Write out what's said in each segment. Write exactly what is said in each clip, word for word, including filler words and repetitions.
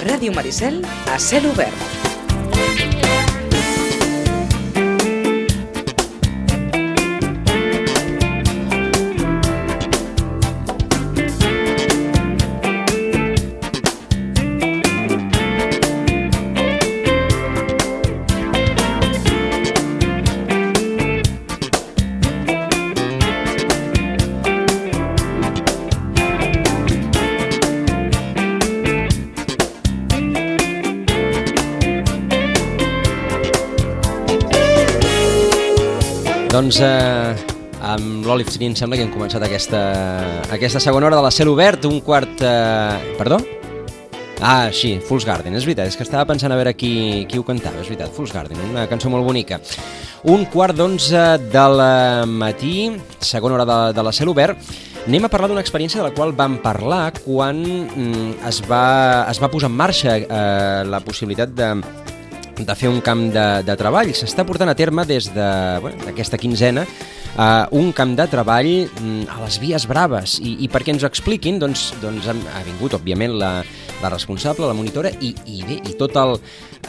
Ràdio Maricel a cel obert. Doncs eh, amb l'Olive Tree em sembla que hem començat aquesta, aquesta segona hora de la Cel Obert, un quart... Eh, perdó? Ah, sí, Fool's Garden, és veritat, és que estava pensant a veure qui, qui ho cantava, és veritat, Fool's Garden, una cançó molt bonica. Un quart d'onze del matí, segona hora de, de la Cel Obert, anem a parlar d'una experiència de la qual vam parlar quan mm, es, va, es va posar en marxa eh, la possibilitat de... de fer un camp de, de treball. S'està portant a terme des de, bueno, d'aquesta quinzena uh, un camp de treball mm, a les Vies Braves i, i perquè ens ho expliquin doncs, doncs ha vingut òbviament la, la responsable, la monitora i, i bé, i tot el,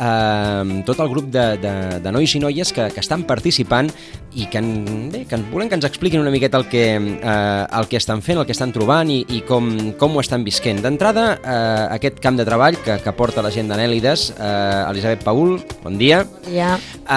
uh, tot el grup de, de, de nois i noies que, que estan participant i que, en, bé, que volem que ens expliquin una miqueta el que, uh, el que estan fent, el que estan trobant i, i com, com ho estan visquent. D'entrada, uh, aquest camp de treball que, que porta la gent d'Anèlides, uh, Elisabet Paül, bon dia. Bon dia.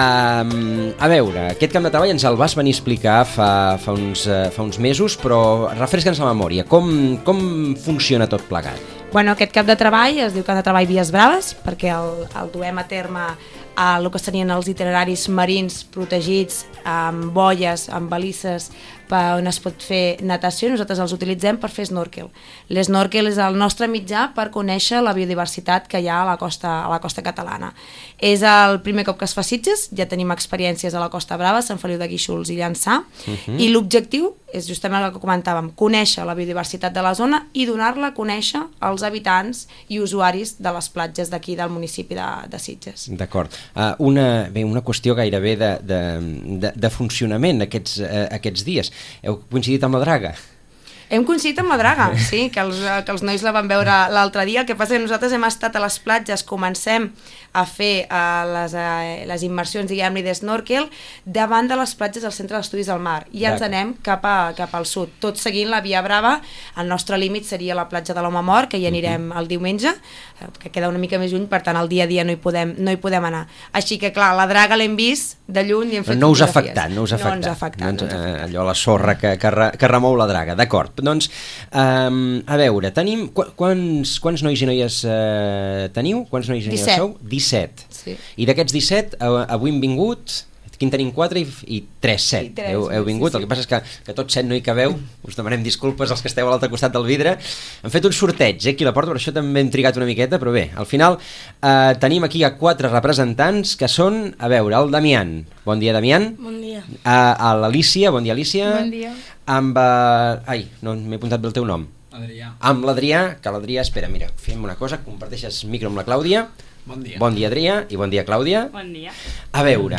Uh, a veure, aquest camp de treball ens el vas venir a explicar fa, fa, uns, uh, fa uns mesos, però refresca'ns la memòria. Com, com funciona tot plegat? Bueno, aquest camp de treball es diu Camp de Treball Vies Braves perquè el, el duem a terme a el que serien els itineraris marins protegits amb boies, amb balisses on es pot fer natació. Nosaltres els utilitzem per fer snorkel. L'esnorkel és el nostre mitjà per conèixer la biodiversitat que hi ha a la costa, a la costa catalana. És el primer cop que es fa Sitges, ja tenim experiències a la Costa Brava, Sant Feliu de Guíxols i Llançà, uh-huh. i l'objectiu és justament el que comentàvem, conèixer la biodiversitat de la zona i donar-la a conèixer als habitants i usuaris de les platges d'aquí del municipi de, de Sitges. D'acord. Uh, una, bé, una qüestió gairebé de, de, de, de funcionament aquests, uh, aquests dies. Heu coincidit amb la draga? Hem coincidit amb la draga, sí, que els, que els nois la van veure l'altre dia. El que passa és que nosaltres hem estat a les platges, comencem a fer uh, les, uh, les immersions, diguem-li, d'snorkel davant de les platges del Centre d'Estudis del Mar i ens anem cap, a, cap al sud, tot seguint la Via Brava. El nostre límit seria la platja de l'Home Mort, que hi anirem el diumenge, que queda una mica més lluny, per tant el dia a dia no hi podem, no hi podem anar. Així que clar, la draga l'hem vist de lluny i hem fet no us ha fotografies. afectat, no us ha afectat. No ens ha afectat. No ens, no ens ha afectat. Eh, allò, la sorra que, que, re, que remou la draga, d'acord. Doncs, um, a veure, tenim... Qu quants, quants nois i noies uh, teniu? Quants nois i noies disset. sou? disset. Sí. I d'aquests disset, uh, avui hem vingut... Quin tenim quatre i, i tres, set. I tres, heu, heu vingut, sí, sí. El que passa és que, que tots set no hi cabeu, us demanem disculpes als que esteu a l'altre costat del vidre. Han fet un sorteig, eh, aquí a la porta, per això també hem trigat una miqueta, però bé, al final eh, tenim aquí a quatre representants que són, a veure, el Damián. Bon dia, Damián. Bon dia. A, a l'Alícia, bon dia, Alícia. Bon dia. Amb, uh, ai, no m'he apuntat bé el teu nom. Adrià. Amb l'Adrià, que l'Adrià, espera, mira, fem una cosa, comparteixes micro amb la Clàudia. Bon dia. Bon dia, Adrià, i bon dia, Clàudia. Bon dia. A veure,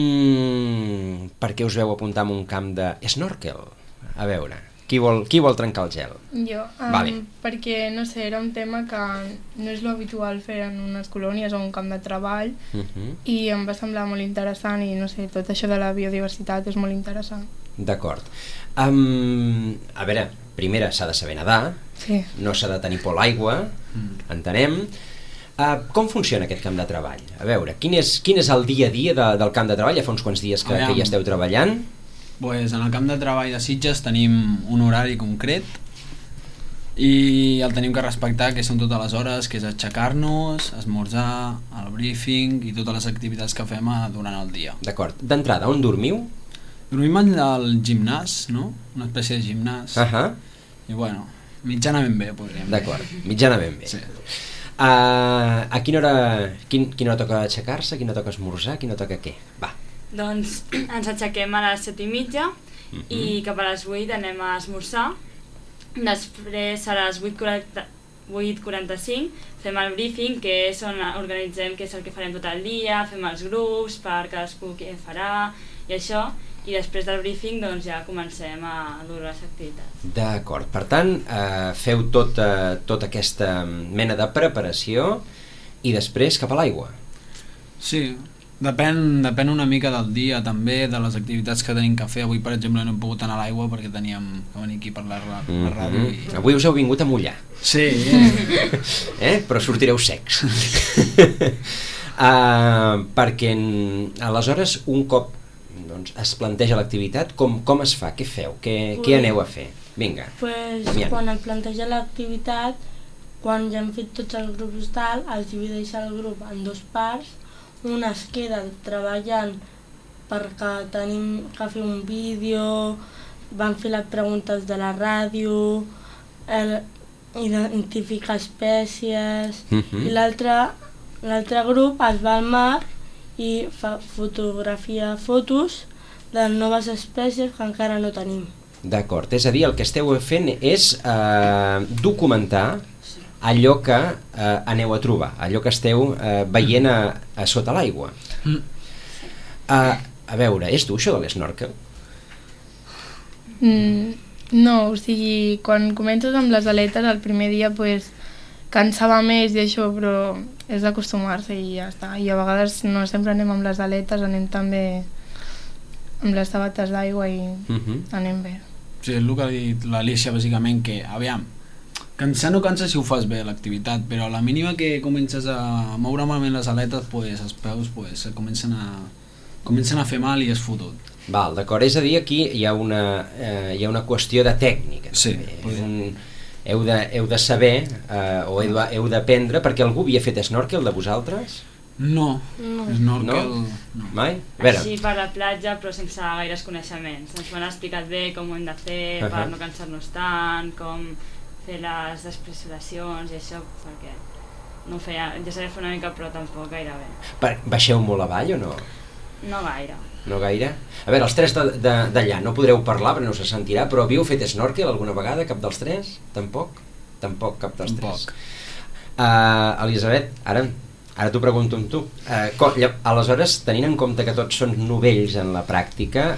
mmm, per què us veu apuntar en un camp de snorkel? A veure, qui vol, qui vol trencar el gel? Jo, um, Vale. perquè, no sé, era un tema que no és lo habitual fer en unes colònies o un camp de treball Uh -huh. i em va semblar molt interessant i, no sé, tot això de la biodiversitat és molt interessant. D'acord. Um, a veure, primera s'ha de saber nedar, Sí. no s'ha de tenir por a l'aigua, Mm. entenem. Uh, com funciona aquest camp de treball? A veure, quin és, quin és el dia a dia de, del camp de treball? Ja fa uns quants dies que, que hi esteu treballant. Pues en el camp de treball de Sitges tenim un horari concret i el tenim que respectar, que són totes les hores, que és aixecar-nos, esmorzar, el briefing i totes les activitats que fem durant el dia. D'acord. D'entrada, on dormiu? Dormim al gimnàs, no? Una espècie de gimnàs. Uh -huh. I bueno, mitjanament bé, podríem dir. D'acord, mitjanament bé. Sí. Uh, a quina hora, quin, quina hora toca aixecar-se, quina toca esmorzar, quina toca què? Va. Doncs ens aixequem a les set i mitja Uh-huh. i cap a les vuit anem a esmorzar. Després a les vuit quaranta-cinc fem el briefing, que és on organitzem què és el que farem tot el dia, fem els grups per cadascú què farà i això, i després del briefing doncs ja comencem a dur les activitats. D'acord, per tant, eh, feu tota, tota aquesta mena de preparació i després cap a l'aigua. Sí, depèn, depèn una mica del dia també, de les activitats que tenim que fer. Avui, per exemple, no hem pogut anar a l'aigua perquè teníem que venir aquí per la, la Mm-hmm. ràdio. I... Avui us heu vingut a mullar. Sí. Eh? Però sortireu secs. uh, perquè aleshores un cop doncs, es planteja l'activitat, com, com es fa? Què feu? Què, Pues- què aneu a fer? Vinga. Pues, Damián. quan es planteja l'activitat, quan ja hem fet tots els grups tal, es divideix el grup en dos parts. Un es queda treballant perquè tenim que fer un vídeo, van fer les preguntes de la ràdio, el, identificar espècies, Mhm. i l'altre l'altre grup es va al mar i fa fotografia fotos de noves espècies que encara no tenim. D'acord, és a dir, el que esteu fent és eh, documentar allò que eh, aneu a trobar, allò que esteu eh, veient a, a sota l'aigua. Mm. Uh, a veure, és dur això de l'esnorkel? Mm, no, o sigui, quan comences amb les aletes, el primer dia pues, cansava més i això, però és d'acostumar-se i ja està. I a vegades no sempre anem amb les aletes, anem també amb les sabates d'aigua i Uh-huh. anem bé. Sí, és el que ha dit l'Alícia, bàsicament, que, aviam, cansar no cansa si ho fas bé, l'activitat, però a la mínima que comences a moure malament les aletes, pues, els peus pues, comencen, a, comencen a fer mal i és fotut. Val, d'acord, és a dir, aquí hi ha una, eh, hi ha una qüestió de tècnica. Sí, també. És podria. un, heu, de, heu de saber eh, o heu, de- heu d'aprendre, perquè algú havia fet snorkel de vosaltres? No, No. snorkel... No? No. Mai? A veure, Així per la platja, però sense gaires coneixements. Ens m'han explicat bé com ho hem de fer, per Ahà. no cansar-nos tant, com fer les despressuracions i això, perquè no ho feia, ja sabia fer una mica, però tampoc gaire bé. per, baixeu molt avall o no? No gaire. No gaire? A veure, els tres de- de- d'allà no podreu parlar perquè no se sentirà, però havíeu fet snorkel alguna vegada, cap dels tres? Tampoc? Tampoc, cap dels Tampoc. tres. Uh, Elisabet, ara, ara t'ho pregunto amb tu. Uh, com, lla- aleshores, tenint en compte que tots són novells en la pràctica,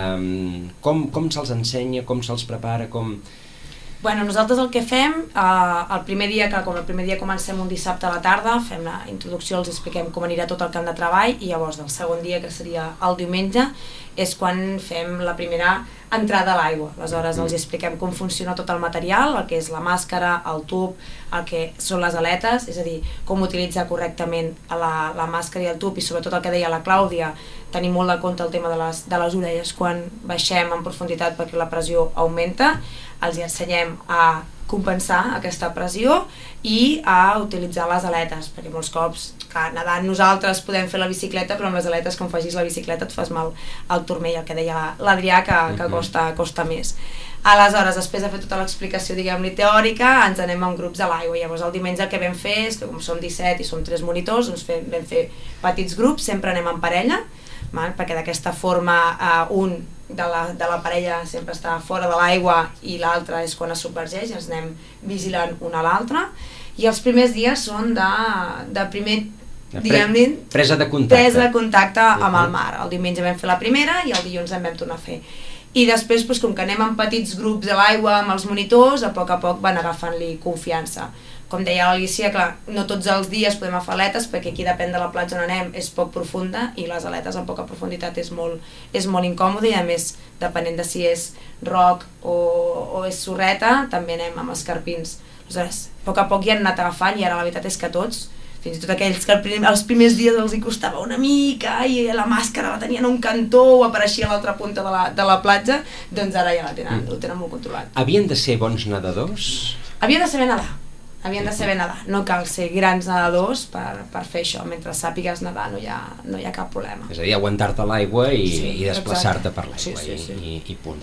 uh, com, com se'ls ensenya, com se'ls prepara, com... Bueno, nosaltres el que fem, eh, el primer dia, que com el primer dia comencem un dissabte a la tarda, fem la introducció, els expliquem com anirà tot el camp de treball, i llavors el segon dia, que seria el diumenge, és quan fem la primera entrada a l'aigua. Aleshores els expliquem com funciona tot el material, el que és la màscara, el tub, el que són les aletes, és a dir, com utilitzar correctament la, la màscara i el tub, i sobretot el que deia la Clàudia, tenir molt de compte el tema de les, de les orelles quan baixem en profunditat perquè la pressió augmenta. Els hi ensenyem a compensar aquesta pressió i a utilitzar les aletes, perquè molts cops, clar, nedant nosaltres podem fer la bicicleta, però amb les aletes, com facis la bicicleta, et fas mal al turmell, el que deia l'Adrià, que, que costa, costa més. Aleshores, després de fer tota l'explicació, diguem-li, teòrica, ens anem en grups a l'aigua. Llavors, el diumenge el que vam fer és que, com som disset i som tres monitors, doncs fem, vam fer petits grups, sempre anem en parella, val? Perquè d'aquesta forma eh, un de la, de la parella sempre està fora de l'aigua i l'altre és quan es submergeix, ens anem vigilant un a l'altre, i els primers dies són de, de primer, De pre- diguem-li, presa de contacte. presa de contacte amb el Mhm. mar. El diumenge vam fer la primera i el dilluns en vam tornar a fer. I després, doncs, com que anem en petits grups a l'aigua amb els monitors, a poc a poc van agafant-li confiança. Com deia l'Alicia, clar, no tots els dies podem fer aletes, perquè aquí depèn de la platja on anem, és poc profunda, i les aletes en poca profunditat és molt, és molt incòmode, i a més, depenent de si és roc o, o és sorreta, també anem amb escarpins. Aleshores, a poc a poc ja han anat agafant, i ara la veritat és que tots, fins i tot aquells que el prim, els primers dies els hi costava una mica i la màscara la tenien a un cantó o apareixia a l'altra punta de la, de la platja, doncs ara ja la tenen, Mm. ho tenen molt controlat. Havien de ser bons nedadors? Havien de saber nedar, havien de saber nedar, no cal ser grans nedadors per, per fer això, mentre sàpigues nedar no hi ha, no hi ha cap problema. És a dir, aguantar-te a l'aigua i, Sí, i desplaçar-te exacte. per l'aigua, Sí, sí, sí. I, i, i punt.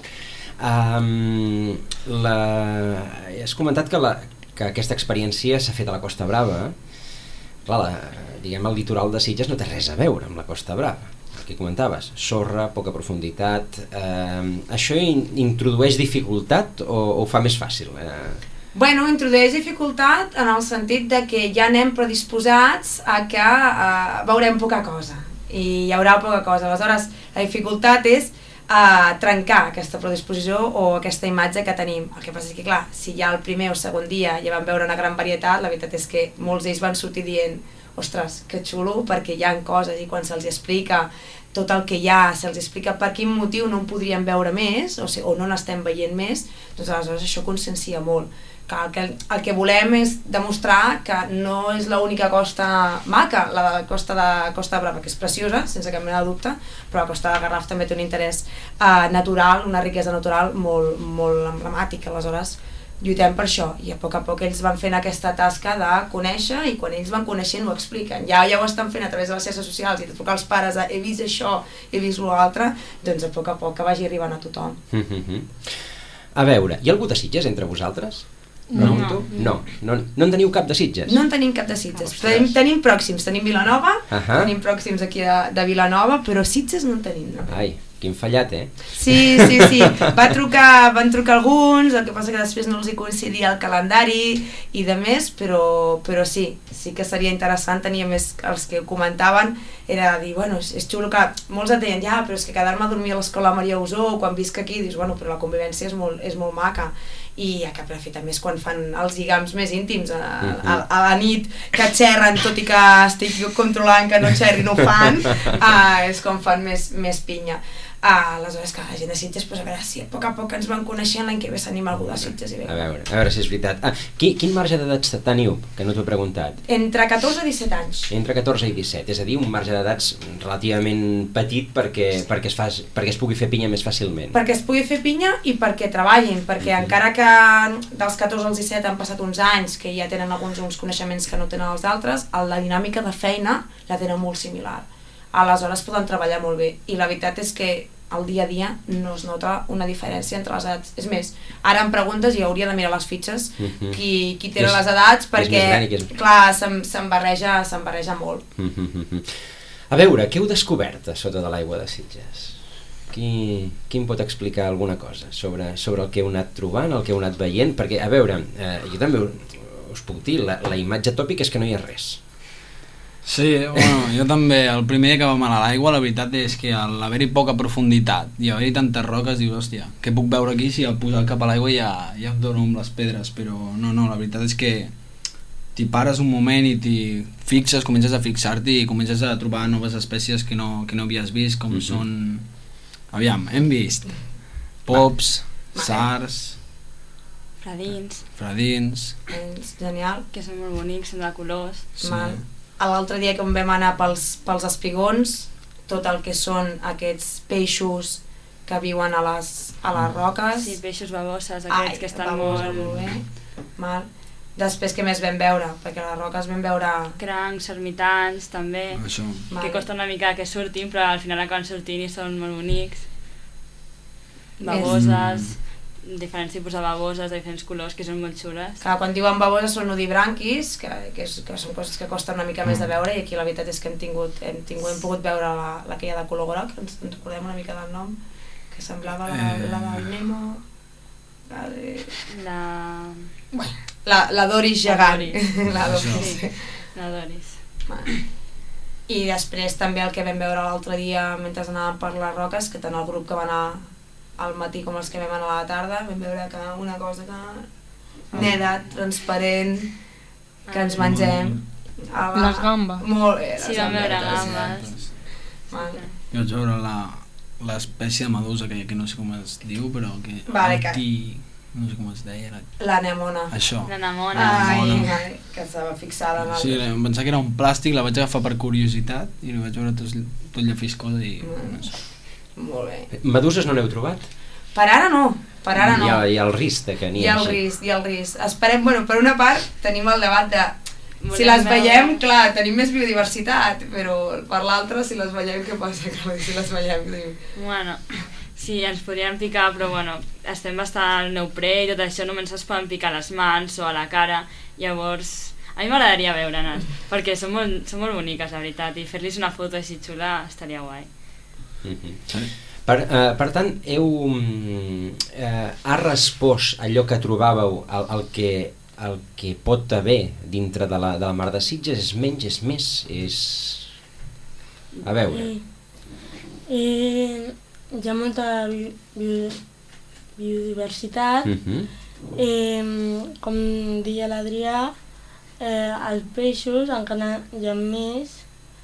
Um, la... Has comentat que, la, que aquesta experiència s'ha fet a la Costa Brava. Clar, la, diguem, el litoral de Sitges no té res a veure amb la Costa Brava. El que comentaves, sorra, poca profunditat. Eh, això in, introdueix dificultat o, o ho fa més fàcil? Eh? Bueno, introdueix dificultat en el sentit de que ja anem predisposats a que uh, veurem poca cosa i hi haurà poca cosa. Aleshores, la dificultat és uh, trencar aquesta predisposició o aquesta imatge que tenim. El que passa és que, clar, si ja el primer o segon dia ja vam veure una gran varietat, la veritat és que molts d'ells van sortir dient ostres, que xulo, perquè hi ha coses i quan se'ls explica tot el que hi ha, se'ls explica per quin motiu no en podríem veure més, o, sigui, o no n'estem veient més, doncs aleshores això consciencia molt. Que el, que el que volem és demostrar que no és l'única costa maca, la de la costa de, costa de Brava, que és preciosa, sense cap mena de dubte, però la costa de Garraf també té un interès eh, natural, una riquesa natural molt, molt emblemàtica, aleshores lluitem per això, i a poc a poc ells van fent aquesta tasca de conèixer, i quan ells van coneixent ho expliquen, ja, ja ho estan fent a través de les xarxes socials i de trucar als pares a he vist això, he vist l'altre, doncs a poc a poc que vagi arribant a tothom. Mm-hmm. A veure, hi ha algú de Sitges entre vosaltres? No. No. No, no, no en teniu cap de Sitges? No en tenim cap de Sitges, tenim, tenim pròxims, tenim Vilanova, uh-huh. tenim pròxims aquí de, de Vilanova, però Sitges no en tenim. No. Ai, quin fallat, eh? Sí, sí, sí, Va trucar, van trucar alguns, el que passa que després no els hi coincidia el calendari i de més, però, però sí, sí que seria interessant, tenia més, els que ho comentaven, era dir, bueno, és, és xulo que molts et deien, ja, però és que quedar-me a dormir a l'escola Maria Usó, quan visc aquí, dius, bueno, però la convivència és molt, és molt maca, i a cap de fet, a més, quan fan els lligams més íntims a, a, a la nit, que xerren, tot i que estic controlant que no xerri, no ho fan, uh, és com fan més, més pinya. Uh, aleshores que la gent de Sitges, pues, a veure si a poc a poc ens van coneixent, l'any que ve s'anima algú de Sitges i ve. A veure, a veure si és veritat. Ah, qui, quin marge d'edats teniu, que no t'ho he preguntat? Entre catorze i disset anys. Entre catorze i disset, és a dir, un marge d'edats relativament petit perquè, perquè, es fas, perquè es pugui fer pinya més fàcilment. Perquè es pugui fer pinya i perquè treballin, perquè mm-hmm. encara que dels catorze als disset han passat uns anys que ja tenen alguns uns coneixements que no tenen els altres, la dinàmica de feina la tenen molt similar. Aleshores poden treballar molt bé, i la veritat és que al dia a dia no es nota una diferència entre les edats. És més, ara em preguntes i hauria de mirar les fitxes mm-hmm. qui, qui té les edats, perquè és... clar, se'n se barreja, se barreja molt. Mm-hmm. A veure, què heu descobert a sota de l'aigua de Sitges? Qui, qui em pot explicar alguna cosa sobre, sobre el que heu anat trobant, el que heu anat veient? Perquè, a veure, eh, jo també us puc dir, la, la imatge tòpica és que no hi ha res. Sí, bueno, jo també, el primer que vam anar a l'aigua, la veritat és que a l'haver-hi poca profunditat i haver-hi tantes roques, dius, hòstia, què puc veure aquí si al posar cap a l'aigua ja, ja em dono amb les pedres, però no, no, la veritat és que t'hi pares un moment i t'hi fixes, comences a fixar-t'hi i comences a trobar noves espècies que no, que no havies vist, com mm-hmm. són... Aviam, hem vist pops, Va. sars... Fradins. Fradins. És genial. Que són molt bonics, són de colors. Sí. L'altre dia que vam anar pels, pels espigons, tot el que són aquests peixos que viuen a les, a les roques. Sí, peixos baboses, aquests Ai, que estan babosa, molt... molt bé. Mal. Després, què més vam veure? Perquè a les roques vam veure... Crancs, ermitans, també. Això. Que vale. Costa una mica que surtin, però al final acaben sortint i són molt bonics. Baboses... Mm. Diferents tipus de baboses de diferents colors que són molt xules. Clar, quan diuen baboses són nudibranquis, que, que, és, que són coses que costen una mica més de veure, i aquí la veritat és que hem tingut, hem, tingut, hem pogut veure la, la que hi ha de color groc, ens, ens recordem una mica del nom, que semblava la, la del Nemo, la de... La... La, la Doris gegant. La Doris. Sí, la Doris. I després també el que vam veure l'altre dia mentre anàvem per les roques, que tant el grup que va anar al matí com els que vam anar a la tarda, vam veure que una cosa que neda, transparent, que ens mengem. La... Les gambes. Molt bé, les sí, vam veure gambes. Vale. Jo vaig veure la, l'espècie de medusa que, que no sé com es diu, però que... Vale, que... Anti... no sé com es deia. Era... L'anemona. Això. L'anemona. Ai, ai, que estava fixada en el... Sí, em pensava que era un plàstic, la vaig agafar per curiositat i la vaig veure tot, tot llefiscosa i... Mm. No sé. Molt bé. Meduses no n'heu trobat? Per ara no, per ara no. Hi ha, hi ha el risc de que n'hi hi ha el risc, hi ha el risc. Esperem, bueno, per una part tenim el debat de Volem si les veiem, veure. Clar, tenim més biodiversitat, però per l'altra, si les veiem, què passa? Clar, si les veiem, tenim... Bueno, sí, ens podrien picar, però bueno, estem bastant al neoprè i tot això, només es poden picar a les mans o a la cara, llavors... A mi m'agradaria veure-les, perquè són molt, són molt boniques, la veritat, i fer-los una foto així xula estaria guai. Mm-hmm. Per, eh, per tant, heu eh, ha respost allò que trobàveu el, el, que, el que pot haver dintre de la, de la mar de Sitges, és menys, és més, és... A veure. Eh, eh, hi ha molta bi bi biodiversitat, mm-hmm. eh, com deia l'Adrià, eh, els peixos, encara hi ha més,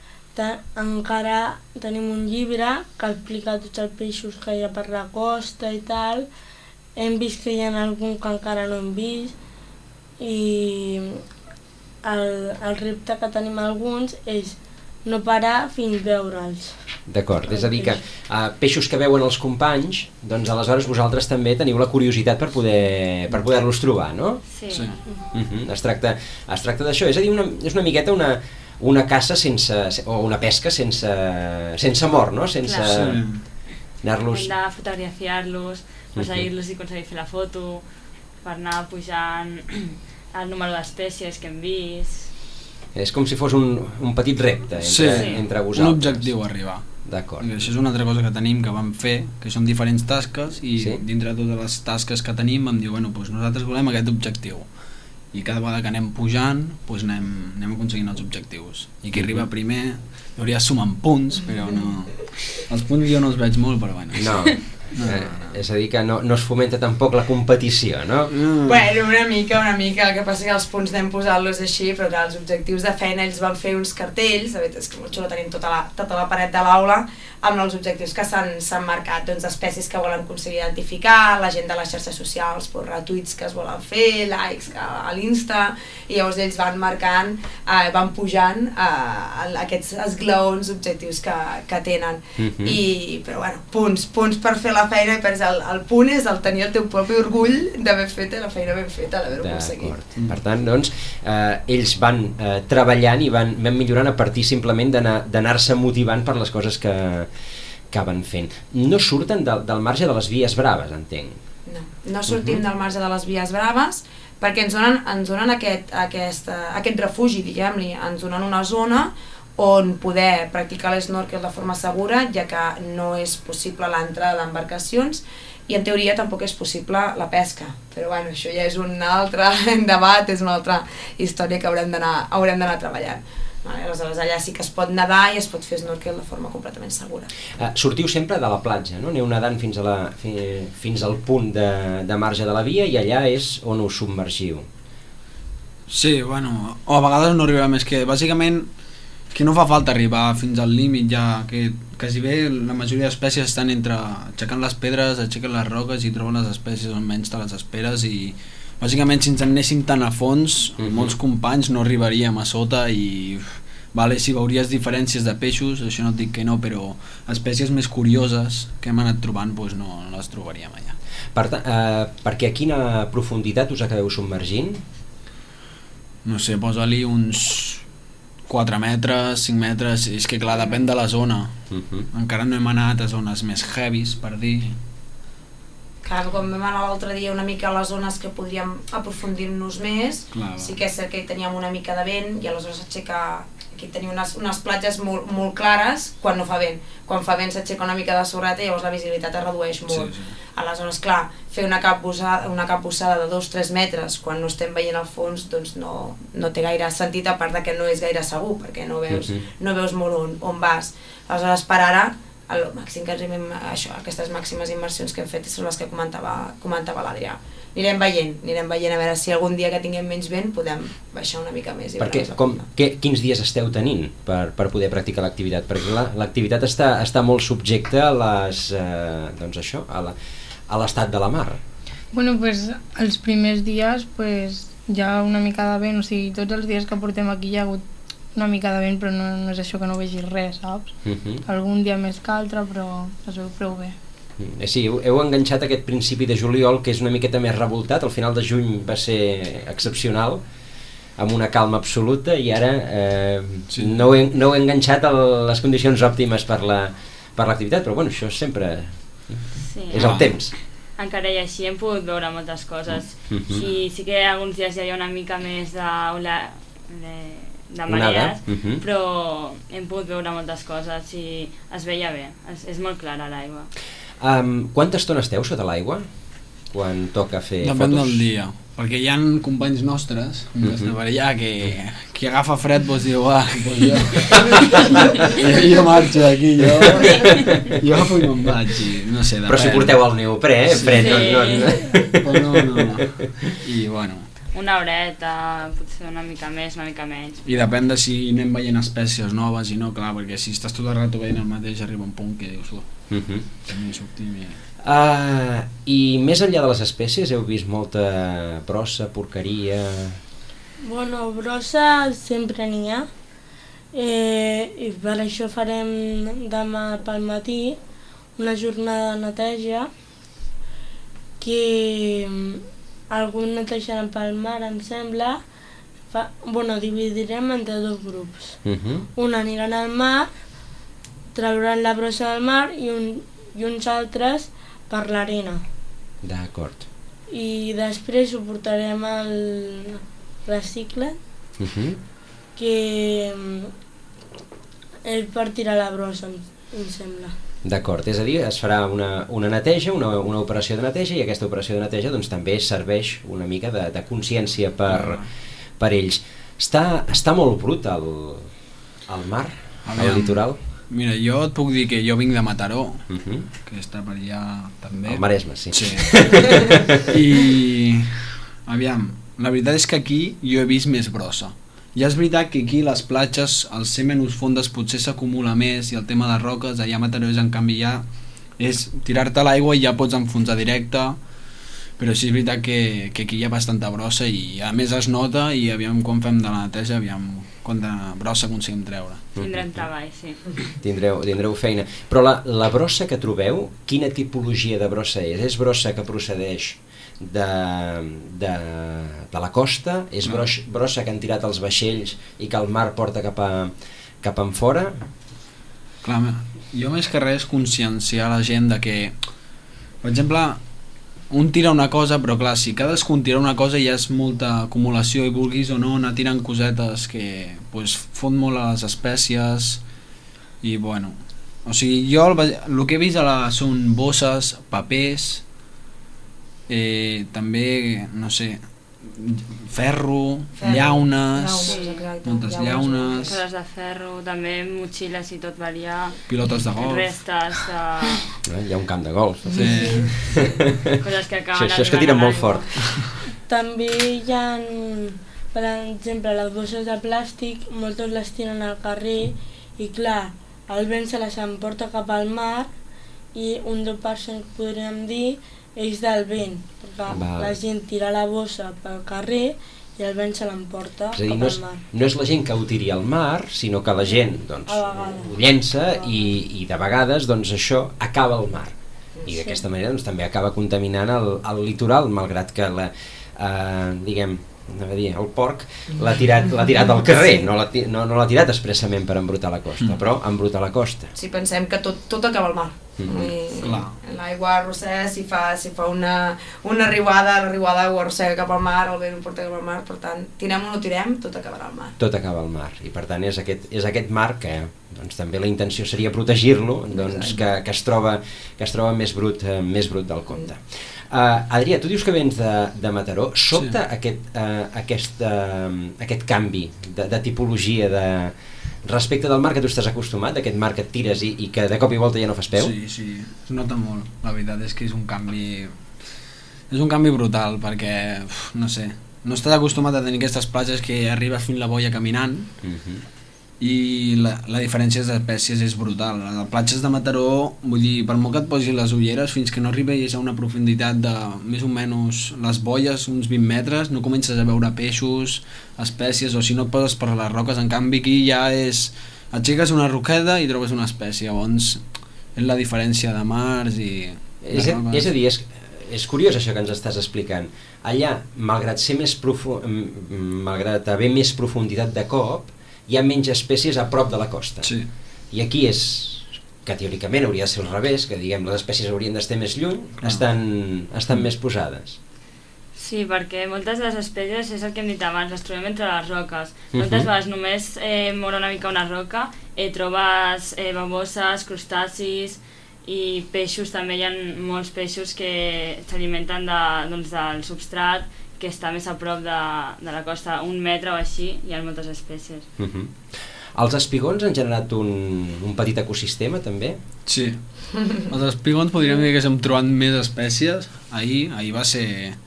ta, encara tenim un llibre que explica tots els peixos que hi ha per la costa i tal. Hem vist que hi ha algun que encara no hem vist i el, el repte que tenim alguns és no parar fins veure'ls. D'acord, és a dir que uh, peixos que veuen els companys, doncs aleshores vosaltres també teniu la curiositat per poder per poder-los trobar, no? Sí. Sí. Uh-huh. Es tracta, es tracta d'això, és a dir, una, és una miqueta una, una caça sense, o una pesca sense, sense mort, no? Sense Clar. anar-los... Hem de fotografiar-los, perseguir-los i aconseguir fer la foto, per anar pujant el número d'espècies que hem vist. És com si fos un, un petit repte entre, Sí, entre un vosaltres. objectiu a arribar. D'acord. I això és una altra cosa que tenim, que vam fer, que són diferents tasques, i Sí. dintre de totes les tasques que tenim vam dir, bueno, doncs nosaltres volem aquest objectiu. I cada vegada que anem pujant, doncs anem, anem aconseguint els objectius. I qui arriba primer hauria sumar punts, però no... Els punts jo no els veig molt, però bueno. No, No, eh, no, no. és a dir que no, no es fomenta tampoc la competició, no? Mm. Bueno, una mica, una mica, el que passa que els punts anem posant-los així, però clar, els objectius de feina ells van fer uns cartells, de veritat és que molt xulo, tenim tota la, tota la paret de l'aula, amb els objectius que s'han marcat, doncs espècies que volen aconseguir identificar, la gent de les xarxes socials, doncs, retuits que es volen fer, likes que a l'Insta, i llavors ells van marcant, eh, van pujant eh, aquests esglaons objectius que, que tenen. Mhm. I, però bueno, punts, punts per fer la feina, i per el, el punt és el tenir el teu propi orgull d'haver fet la feina ben feta, d'haver-ho aconseguit. D'acord. Per tant, doncs, eh, ells van eh, treballant i van, van millorant a partir simplement d'anar- d'anar-se motivant per les coses que, que van fent. No surten del, del marge de les vies braves, entenc. No, no sortim Mhm. del marge de les vies braves perquè ens donen, ens donen aquest, aquest, aquest refugi, diguem-li, ens donen una zona on poder practicar l'esnorkel de forma segura, ja que no és possible l'entrada d'embarcacions i en teoria tampoc és possible la pesca, però bueno, això ja és un altre debat, és una altra història que haurem d'anar haurem d'anar treballant. Vale, aleshores allà sí que es pot nedar i es pot fer snorkel de forma completament segura. Eh, sortiu sempre de la platja, no? Aneu nedant fins, a la, fi, fins al punt de, de marge de la via i allà és on us submergiu. Sí, bueno, o a vegades no arribem, és que bàsicament que no fa falta arribar fins al límit ja, que quasi bé la majoria d'espècies estan entre aixecant les pedres, aixequen les roques i troben les espècies on menys te les esperes i bàsicament si ens en anéssim tan a fons, Mhm. molts companys no arribaríem a sota i vale, si veuries diferències de peixos, això no et dic que no, però espècies més curioses que hem anat trobant doncs no, no les trobaríem allà. Per ta, eh, perquè a quina profunditat us acabeu submergint? No sé, posa-li uns quatre metres, cinc metres, és que clar, depèn de la zona. Uh-huh. Encara no hem anat a zones més heavies, per dir. Clar, com vam anar l'altre dia una mica a les zones que podríem aprofundir-nos més, Clar, va. sí que és cert que hi teníem una mica de vent i aleshores s'aixeca, aquí tenim unes, unes platges molt, molt clares quan no fa vent. Quan fa vent s'aixeca una mica de sorreta i llavors la visibilitat es redueix molt. Sí, sí. Aleshores, clar, fer una capbussada, una capbussada de dos a tres metres quan no estem veient el fons doncs no, no té gaire sentit, a part de que no és gaire segur perquè no veus, Mhm. no veus molt on, on vas. Aleshores, per ara, el màxim que arribem a això, aquestes màximes immersions que hem fet són les que comentava, comentava l'Adrià. Anirem veient, anirem veient a veure si algun dia que tinguem menys vent podem baixar una mica més. I Perquè veure com, que, quins dies esteu tenint per, per poder practicar l'activitat? Perquè la- l'activitat està, està molt subjecta a les, eh, doncs això, a la, a l'estat de la mar. Bueno, pues els primers dies pues, hi ha una mica de vent, o sigui, tots els dies que portem aquí hi ha hagut una mica de vent, però no, no és això que no vegis res, saps? Uh -huh. Algun dia més que altre, però es veu prou bé. Mm. Sí, heu, heu enganxat aquest principi de juliol que és una miqueta més revoltat, al final de juny va ser excepcional, amb una calma absoluta, i ara eh, Sí. no, heu, no heu enganxat a les condicions òptimes per la, per l'activitat, però bueno, això sempre Sí. és el Ah. temps. Encara i així hem pogut veure moltes coses. Mhm. Sí, sí que alguns dies hi havia una mica més de, ola, de, de Onada, marees, mhm. però hem pogut veure moltes coses i es veia bé, és, és molt clara l'aigua. Um, quanta estona esteu sota l'aigua quan toca fer Depèn fotos? del dia, perquè hi ha companys nostres, com Mhm. mm -hmm. per allà, que qui agafa fred doncs diu, ah, doncs jo, jo marxo d'aquí, jo, jo agafo i me'n vaig, i no sé, depèn. Però si porteu el neoprè, eh? Sí. Fred, no, no, no. Però no, no, no. I bueno, una horeta, potser una mica més, una mica menys. I depèn de si anem veient espècies noves i no, clar, perquè si estàs tot el rato veient el mateix arriba un punt que dius, uh, Uh -huh. també sortim i... Uh, I més enllà de les espècies heu vist molta brossa, porqueria... Bueno, brossa sempre n'hi ha, eh, i per això farem demà pel matí una jornada de neteja que alguns netejaran pel mar, em sembla. Fa, bueno, dividirem entre dos grups. Uh -huh. Un aniran al mar, trauran la brossa del mar i, un, i uns altres per l'arena. D'acord. I després ho portarem al recicle, Uh -huh. que ell partirà la brossa, em, em sembla. D'acord, és a dir, es farà una, una neteja, una, una operació de neteja, i aquesta operació de neteja doncs, també serveix una mica de, de consciència per, per ells. Està, està molt brut el, el mar, Aviam. el litoral? Mira, jo et puc dir que jo vinc de Mataró, Uh -huh. que està per allà també. El Maresme, sí. Sí. I, aviam, la veritat és que aquí jo he vist més brossa. Ja és veritat que aquí les platges, al ser menys fondes, potser s'acumula més, i el tema de roques, allà a Mataró, en canvi, ja és tirar-te a l'aigua i ja pots enfonsar directe, però sí és veritat que, que aquí hi ha bastanta brossa i a més es nota, i aviam quan fem de la neteja, aviam quanta brossa aconseguim treure. Tindrem treball, sí. Tindreu, tindreu feina. Però la, la brossa que trobeu, quina tipologia de brossa és? És brossa que procedeix de, de, de la costa? És brossa, brossa que han tirat els vaixells i que el mar porta cap a, cap en fora? Clar, jo més que res conscienciar la gent de que, per exemple, un tira una cosa, però clar, si cadascun tira una cosa ja és molta acumulació, i vulguis o no anar tirant cosetes que pues, fot molt a les espècies. I bueno, o sigui, jo el, el que he vist a la, són bosses, papers, eh, també, no sé, ferro, Ferro, llaunes, llaunes, exacte, moltes llaunes, llaunes, Coses de ferro, també motxilles i tot varia, pilotes de golf. restes de Eh? Hi ha un camp de golf. Sí. coses que Això, acaben això és que arribant tiren a molt l'aigua. fort. També hi ha, per exemple, les bosses de plàstic, moltes les tiren al carrer i clar, el vent se les emporta cap al mar i un deu per cent podríem dir és del vent, perquè Val. la gent tira la bossa pel carrer i el vent se l'emporta És a dir, cap no al és, mar. no és la gent que ho tiri al mar, sinó que la gent doncs, A vegades. ho llença i, i de vegades doncs, això acaba al mar. I Sí. d'aquesta manera doncs, també acaba contaminant el, el litoral, malgrat que la, eh, diguem, anava a dir, el porc l'ha tirat, l'ha tirat al carrer, no l'ha no, no l'ha tirat expressament per embrutar la costa, però embrutar la costa. Si pensem que tot, tot acaba al mar. Mhm. I Clar. l'aigua arrossega, si fa, si fa una, una riuada, la riuada ho arrossega cap al mar, el vent ho porta cap al mar, per tant, tirem o no tirem, tot acabarà al mar. Tot acaba al mar, i per tant és aquest, és aquest mar que doncs, també la intenció seria protegir-lo, doncs, que, que, es troba, que es troba més brut, eh, més brut del compte. Uh, Adrià, tu dius que vens de, de Mataró, sobta sí. aquest, uh, aquest, uh, aquest canvi de, de tipologia de, respecte del mar que tu estàs acostumat, aquest mar que et tires i, i que de cop i volta ja no fas peu? Sí, sí, es nota molt. La veritat és que és un canvi... És un canvi brutal, perquè, uf, no sé, no estàs acostumat a tenir aquestes platges que arribes fins la boia caminant, Uh-huh. i la, la diferència d'espècies és brutal. A les platges de Mataró, vull dir, per molt que et posis les ulleres, fins que no arribis a una profunditat de més o menys les boies, uns vint metres, no comences a veure peixos, espècies, o si no et poses per les roques. En canvi aquí ja és... Aixeques una roqueta i trobes una espècie, llavors és la diferència de mars i... És, a, és a dir, és, és curiós això que ens estàs explicant. Allà, malgrat ser més profu malgrat haver més profunditat de cop, hi ha menys espècies a prop de la costa. Sí. I aquí és que teòricament hauria de ser al revés, que diguem les espècies haurien d'estar més lluny, Clar. estan, estan més posades. Sí, perquè moltes de les espècies, és el que hem dit abans, les trobem entre les roques. Mhm. Moltes vegades només eh, mor una mica una roca, eh, trobes eh, baboses, crustacis i peixos, també hi ha molts peixos que s'alimenten de, doncs, del substrat, que està més a prop de, de la costa, un metre o així, hi ha moltes espècies. Uh -huh. Els espigons han generat un, un petit ecosistema també? Sí. Els espigons podríem dir que s'hem trobat més espècies. Ahir, ahir va ser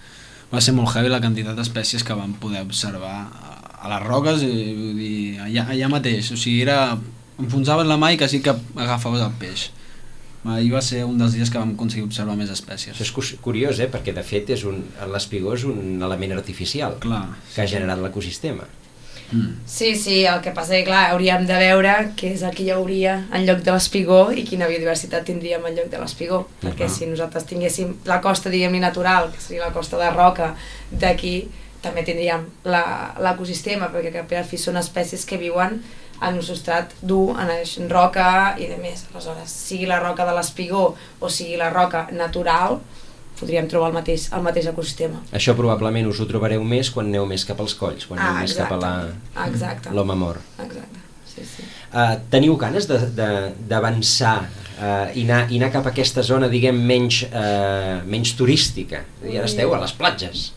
va ser molt heavy la quantitat d'espècies que vam poder observar a les roques, i, vull dir, allà, allà mateix, o sigui, era, enfonsaves la mà i quasi que agafaves el peix. Ahir va ser un dels dies que vam aconseguir observar més espècies. Això és curiós, eh? Perquè de fet és un, l'espigó és un element artificial. Clar. Que ha generat l'ecosistema. Mm. Sí, sí, el que passa és que, clar, hauríem de veure què és el que hi hauria en lloc de l'espigó i quina biodiversitat tindríem en lloc de l'espigó, perquè uh-huh. si nosaltres tinguéssim la costa, diguem-ne, natural, que seria la costa de roca d'aquí, també tindríem l'ecosistema, perquè cap i a fi són espècies que viuen en un substrat dur, en roca i de més. Aleshores, sigui la roca de l'espigó o sigui la roca natural, podríem trobar el mateix, el mateix ecosistema. Això probablement us ho trobareu més quan aneu més cap als colls, quan aneu ah, més cap a la... l'home mort. Exacte, sí, sí. Uh, teniu ganes d'avançar uh, i, anar, i anar cap a aquesta zona, diguem, menys, uh, menys turística? I ara esteu a les platges.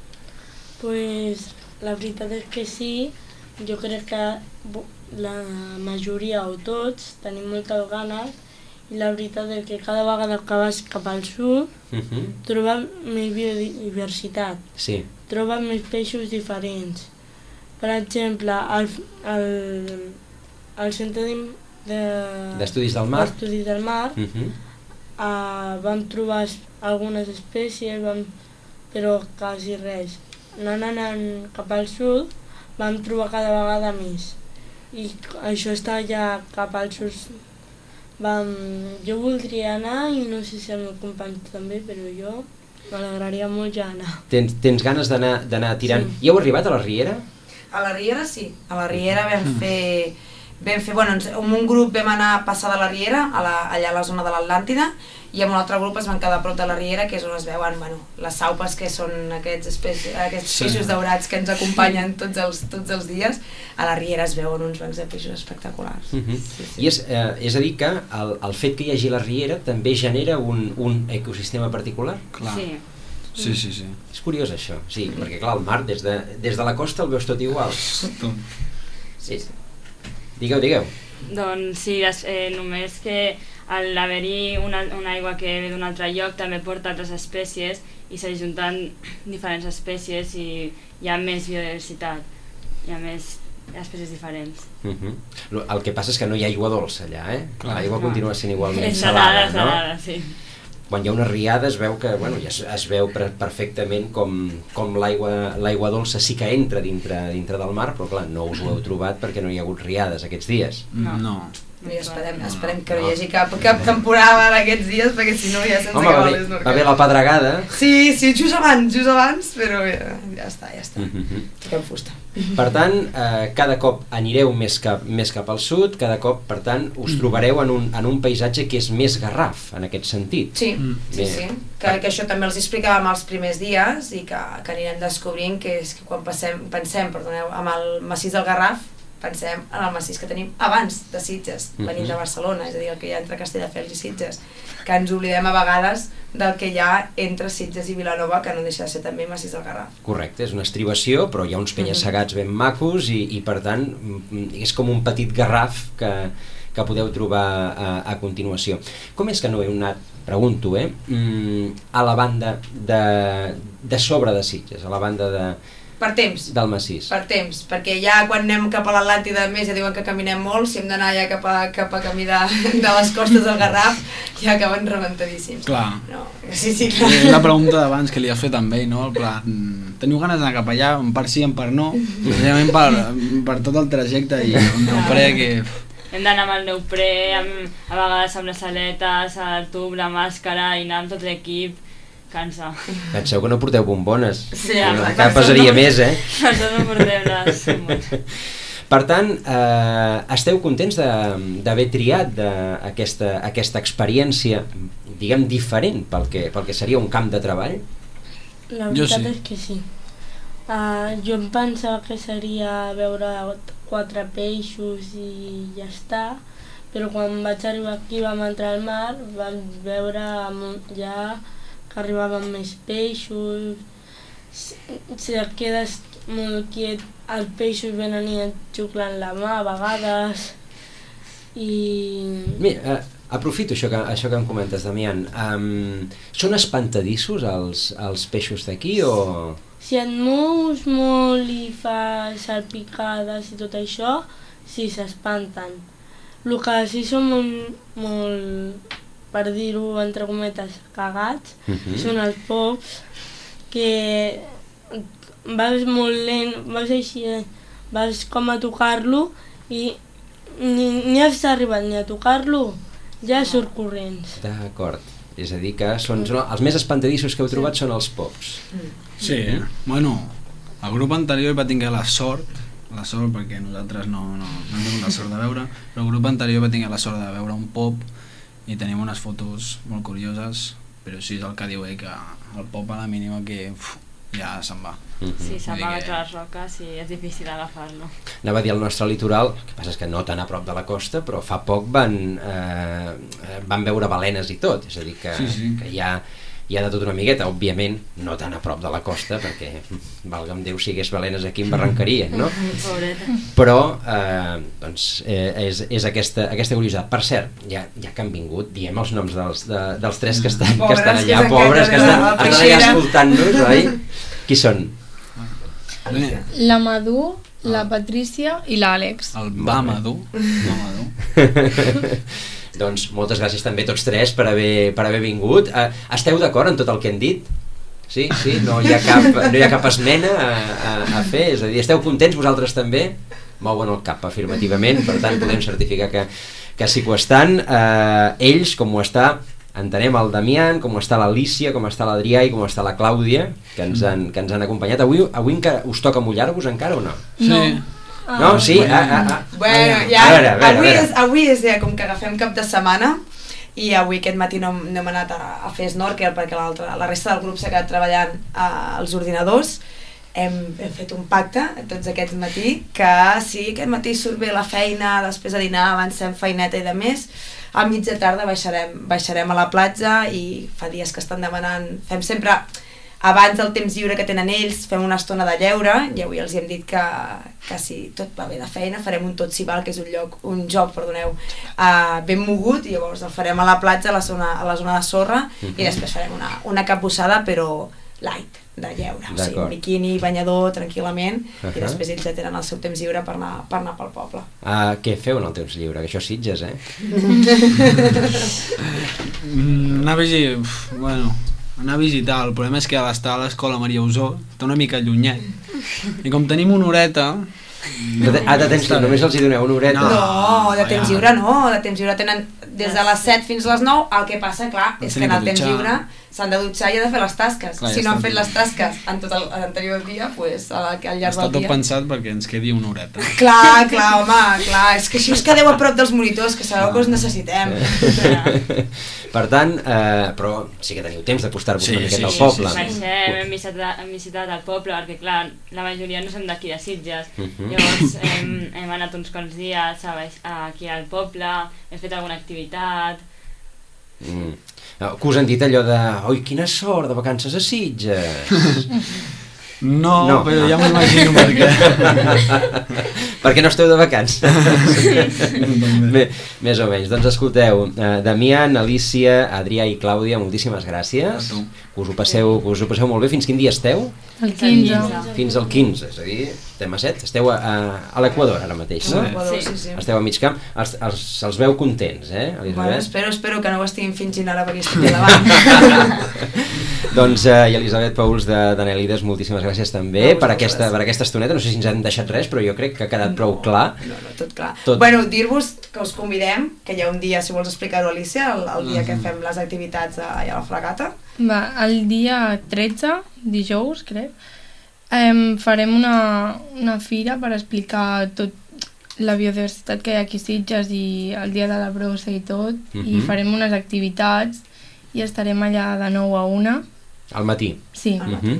Pues la veritat és que sí, jo crec que la majoria o tots tenim moltes ganes, i la veritat és que cada vegada que vas cap al sud uh-huh. trobes més biodiversitat, sí. trobes més peixos diferents. Per exemple, al, al, al centre d'estudis de, del mar, del mar uh-huh. uh, vam trobar algunes espècies, vam, però quasi res. Anant, anant cap al sud vam trobar cada vegada més, i això està ja cap al sud. Vam, jo voldria anar i no sé si el meu company també, però jo m'alegraria molt ja anar. Tens, tens ganes d'anar tirant? Sí. I heu arribat a la Riera? A la Riera sí, a la Riera vam fer, vam fer bueno, amb un grup vam anar a passar de la Riera, a la, allà a la zona de l'Atlàntida, i amb un altre grup es van quedar a prop de la Riera, que és on es veuen bueno, les saupes, que són aquests, espècies, aquests sí. peixos daurats que ens acompanyen tots els, tots els dies. A la Riera es veuen uns bancs de peixos espectaculars. Uh-huh. sí, sí. I és, eh, és a dir que el, el fet que hi hagi la Riera també genera un, un ecosistema particular? Clar. Sí. Sí, sí, sí. És curiós això, sí, perquè clar, el mar des de, des de la costa el veus tot igual. Sí. Digueu, digueu. Doncs sí, eh, només que al haver-hi una, una aigua que ve d'un altre lloc també porta altres espècies i s'ajunten diferents espècies i hi ha més biodiversitat, hi ha més espècies diferents. Uh-huh. El que passa és que no hi ha aigua dolça allà, eh? L'aigua continua sent igualment és salada, salada, no? salada, sí. Quan hi ha una riada es veu que, bueno, ja es, es veu perfectament com, com l'aigua l'aigua dolça sí que entra dintre, dintre del mar, però clar, no us ho heu trobat perquè no hi ha hagut riades aquests dies. No. no. I esperem, esperem que no hi hagi cap, cap temporada en aquests dies, perquè si no ja sense Home, acabar va les va bé la pedregada. Sí, sí, just abans, just abans, però ja, ja està, ja està. Uh-huh. Toquem fusta. Per tant, eh, cada cop anireu més cap, més cap al sud, cada cop, per tant, us trobareu en un, en un paisatge que és més garraf, en aquest sentit. Sí, sí, sí. Que, que això també els explicàvem els primers dies i que, que anirem descobrint que és que quan passem, pensem perdoneu, amb el massís del Garraf, pensem en el massís que tenim abans de Sitges, venint de Barcelona, és a dir, el que hi ha entre Castelldefels i Sitges, que ens oblidem a vegades del que hi ha entre Sitges i Vilanova, que no deixa de ser també massís del Garraf. Correcte, és una estribació, però hi ha uns penya-segats ben macos i, i per tant és com un petit garraf que, que podeu trobar a, a continuació. Com és que no heu anat, pregunto, eh, a la banda de, de sobre de Sitges, a la banda de... Per temps. Del massís. Per temps, perquè ja quan anem cap a l'Atlàntida més ja diuen que caminem molt, si hem d'anar ja cap a, cap a camí de, de les costes del Garraf ja acaben rebentadíssims. Clar. No, sí, sí, clar. És la pregunta d'abans que li has fet també, no? El plan, teniu ganes d'anar cap allà, en part sí, en part no, precisament per, per tot el trajecte i el neoprè que... Hem d'anar amb el neoprè, amb, a vegades amb les aletes, el tub, la màscara i anar amb tot l'equip. Cansa. Penseu que no porteu bombones. Sí, encara pesaria no, més, eh? Nosaltres no portem les bombones. Per tant, eh, esteu contents d'haver triat de aquesta, aquesta experiència, diguem, diferent pel que, pel que seria un camp de treball? La veritat sí. és que sí. Uh, jo em pensava que seria veure quatre peixos i ja està, però quan vaig arribar aquí vam entrar al mar, vam veure ja que arribaven més peixos, si et quedes molt quiet, els peixos venen i et xuclen la mà a vegades, i... Mira, eh, aprofito això que, això que em comentes, Damián. Um, són espantadissos els, els peixos d'aquí o...? si et mous molt i fas salpicades i tot això, sí, s'espanten. El que sí són molt, molt per dir-ho entre cometes, cagats, Mhm. són els pops, que vas molt lent, vas així, vas com a tocar-lo i ni, ni has arribat ni a tocar-lo, ja surt corrents. D'acord. És a dir que són, són els més espantadissos que heu trobat són els pops. Sí, bueno, el grup anterior va tenir la sort, la sort perquè nosaltres no, no, no hem tingut la sort de veure, però el grup anterior va tenir la sort de veure un pop i tenim unes fotos molt curioses, però sí és el que diu ell, que el pop a la mínima que uf, ja se'n va. Sí, se'n va Vull dir entre que- les roques i és difícil agafar-lo. Anava a dir al nostre litoral, el que passa és que no tan a prop de la costa, però fa poc van, eh, van veure balenes i tot, és a dir que, Sí, sí. que hi, ha, hi ha de tot una miqueta, òbviament no tan a prop de la costa, perquè valga'm Déu si hi hagués balenes aquí em barrancarien, no? Pobreta. Però eh, doncs, eh, és, és aquesta, aquesta curiositat. Per cert, ja, ja que han vingut, diem els noms dels, de, dels tres que estan, Pobres, que estan que allà, s'han pobres, que quedat estan, a la estan allà peixera. escoltant-nos, oi? Qui són? La Madu, la Patrícia i l'Àlex. El Mamadou, Mamadou. Doncs moltes gràcies també a tots tres per haver, per haver vingut. Uh, esteu d'acord en tot el que hem dit? Sí, sí, no hi ha cap, no hi ha cap esmena a, a, a fer, és a dir, esteu contents vosaltres també? Mouen el cap afirmativament, per tant podem certificar que, que sí que ho estan. Uh, ells, com ho està, entenem el Damián, com està l'Alícia, com està l'Adrià i com està la Clàudia, que ens han, que ens han acompanyat. Avui, avui encara us toca mullar-vos encara o no? Sí. No, sí? Ah, ah, ah. Bueno, ja, A veure, a veure, a avui, veure. és, avui és ja com que agafem cap de setmana i avui aquest matí no, no hem anat a, a fer snorkel perquè l'altre, la resta del grup s'ha quedat treballant a, als ordinadors. Hem, hem fet un pacte tots aquests matí que si aquest matí surt bé la feina, després de dinar avancem feineta i de més, a mitja tarda baixarem, baixarem a la platja i fa dies que estan demanant, fem sempre abans del temps lliure que tenen ells, fem una estona de lleure i avui els hem dit que, que si tot va bé de feina farem un tot si val, que és un lloc, un joc, perdoneu, uh, ben mogut, i llavors el farem a la platja, a la zona, a la zona de sorra, Mhm. i després farem una, una capussada però light, de lleure, o sigui, D'acord. un biquini, banyador, tranquil·lament, Uh-huh. i després ells ja tenen el seu temps lliure per anar, per anar pel poble. Uh, què feu en el temps lliure? Que això és Sitges, eh? Mm, anar a visitar, uf, bueno, anar a visitar, el problema és que a l'estar a l'escola Maria Usó està una mica llunyet, i com tenim una horeta... De, ah, de temps, només els hi doneu una horeta? No. No, de temps ja. lliure no, de temps lliure tenen des de les set fins a les nou, el que passa, clar, No és que tenim en el que temps dutxar. lliure s'han de dutxar i han de fer les tasques. Clar, ja si no està han fet tot. les tasques en tot el- l'anterior dia, pues, al, al llarg Està del tot dia... pensat perquè ens quedi una horeta. Clar, clar, home, clar, és que així us quedeu a prop dels monitors, que sabeu que us necessitem. Per tant, eh, però sí que teniu temps d'acostar-vos Sí, una miqueta sí, al sí, poble. sí, sí. Baixem, hem visitat, hem visitat el poble, perquè clar, la majoria no som d'aquí de Sitges. Mhm. Llavors hem, hem anat uns quants dies a, baix- aquí al poble, hem fet alguna activitat. Mm. Que us han dit allò de oi, quina sort de vacances a Sitges. No, No, però no. ja m'imagino per què. Perquè no esteu de vacances. Bé, més o menys. Doncs escolteu, eh, Damián, Alícia, Adrià i Clàudia, moltíssimes gràcies. A tu. Que us ho passeu, que us ho passeu molt bé. Fins quin dia esteu? El quinze. Fins al quinze, és a dir, estem a set. Esteu a, a, a l'Equador ara mateix, no? Sí. Equador, Sí. sí, sí. Esteu a mig camp. Els, els, els veu contents, eh, Bueno, Elisabet? espero, espero que no ho estiguin fingint ara perquè estic allà davant. Doncs, eh, i Elisabet Pauls de Danelides, moltíssimes gràcies també A per vosaltres. aquesta, per aquesta estoneta. No sé si ens han deixat res, però jo crec que ha quedat prou clar. No, no, tot clar. Tot. Bueno, dir-vos que us convidem, que hi ha un dia, si vols explicar-ho, Alicia, el, el dia que Mhm. fem les activitats a, allà a la fregata. Va, el dia tretze, dijous, crec, em, farem una, una fira per explicar tot la biodiversitat que hi ha aquí a Sitges i el dia de la brossa i tot, i Mhm. farem unes activitats i estarem allà de nou a una. Al matí. Sí. Ah, Mhm.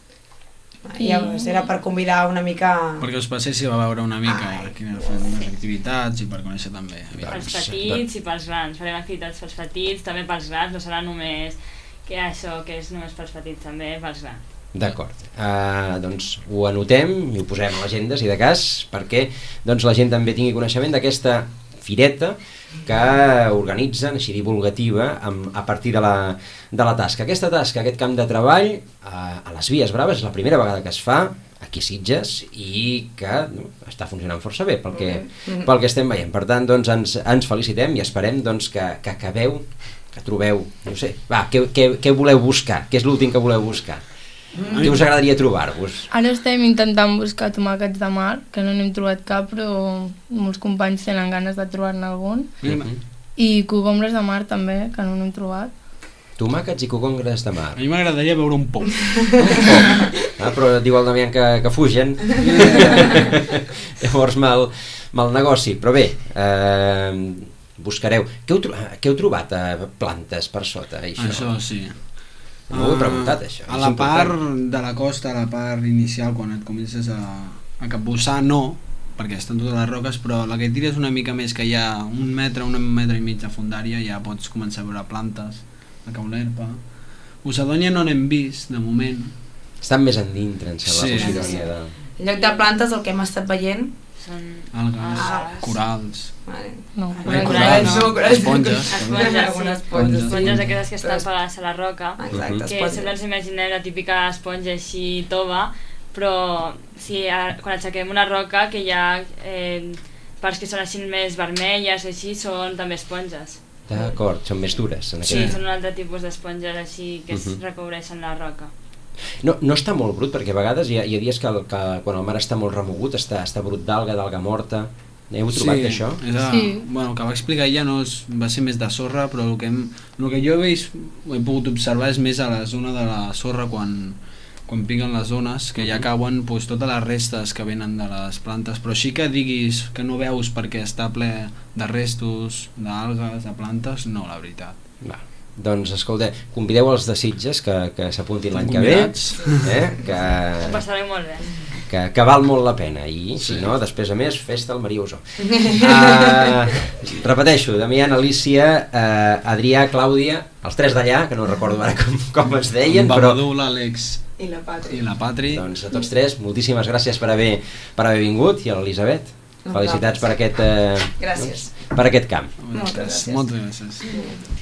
I llavors era per convidar una mica... Perquè us passéssiu a veure una mica Ai. quines fan les activitats i per conèixer també. Pels Doncs, petits i pels grans. Farem activitats pels petits, també pels grans, no serà només que això, que és només pels petits, també pels grans. D'acord. Uh, doncs ho anotem i ho posem a l'agenda, si de cas, perquè doncs, la gent també tingui coneixement d'aquesta fireta que organitzen, així divulgativa, amb, a partir de la, de la tasca. Aquesta tasca, aquest camp de treball, a, a les Vies Braves, és la primera vegada que es fa aquí a Sitges i que no, està funcionant força bé pel que, pel que estem veient. Per tant, doncs, ens, ens felicitem i esperem doncs, que, que acabeu, que trobeu, no sé, va, què, què, què voleu buscar? Què és l'últim que voleu buscar? Mm. Què us agradaria trobar-vos? Ara estem intentant buscar tomàquets de mar, que no n'hem trobat cap, però molts companys tenen ganes de trobar-ne algun. Mm. I cogombres de mar també, que no n'hem trobat. Tomàquets i cogongres de mar. A mi m'agradaria veure un pom. Ah, però diu el Damián que, que fugen. Llavors mal, mal negoci. Però bé, eh, buscareu. Què heu, què heu trobat a plantes per sota? Això, Això sí. No ho he preguntat, això. A la part de la costa, a la part inicial, quan et comences a, a capbussar, no, perquè estan totes les roques, però la que tires una mica més, que hi ha un metre, un metre i mig de fondària, ja pots començar a veure plantes, la caulerpa. Ocedonia no n'hem vist, de moment. Estan més endintre, em sembla, Sí. la Ocedonia de... En lloc de plantes, el que hem estat veient... Són Algues, algues. corals, Vale. No, Ai, corals corals, no. esponges. Esponges, sí. Algunes esponges, sí. Esponges aquestes que estan pegades a la roca, Exacte, que esponges. sempre ens imaginem la típica esponja així tova, però si a, quan aixequem una roca que hi ha eh, parts que són així més vermelles, així, són també esponges. D'acord, són més dures. En Sí, aquest... són un altre tipus d'esponges així que es Mhm. recobreixen la roca. No, no està molt brut, perquè a vegades hi ha, hi ha dies que, el, que quan el mar està molt remogut està, està brut d'alga, d'alga morta. Heu trobat sí, això? És a, Sí. Bueno, el que va explicar ella no és, va ser més de sorra, però el que, hem, el que jo he, vist, he pogut observar és més a la zona de la sorra quan, quan piguen les zones, que ja cauen pues, totes les restes que venen de les plantes, però així que diguis que no veus perquè està ple de restos, d'algues, de plantes, no, la veritat. Va. Doncs, escolta, convideu els de Sitges que, que s'apuntin l'any que ve, Convidats. eh? Ho que, passaré molt bé. que, que val molt la pena, i si Sí. no, després a més, festa al Maria Usó. Uh, repeteixo, Damián, Alicia, uh, Adrià, Clàudia, els tres d'allà, que no recordo ara com, com es deien, però... Babadú, l'Àlex I la Patri. i la Patri. Doncs a tots tres, moltíssimes gràcies per haver, per haver vingut, i a l'Elisabet, No, felicitats per gràcies. aquest, uh, Gràcies. per aquest camp. Moltes gràcies. Moltes gràcies.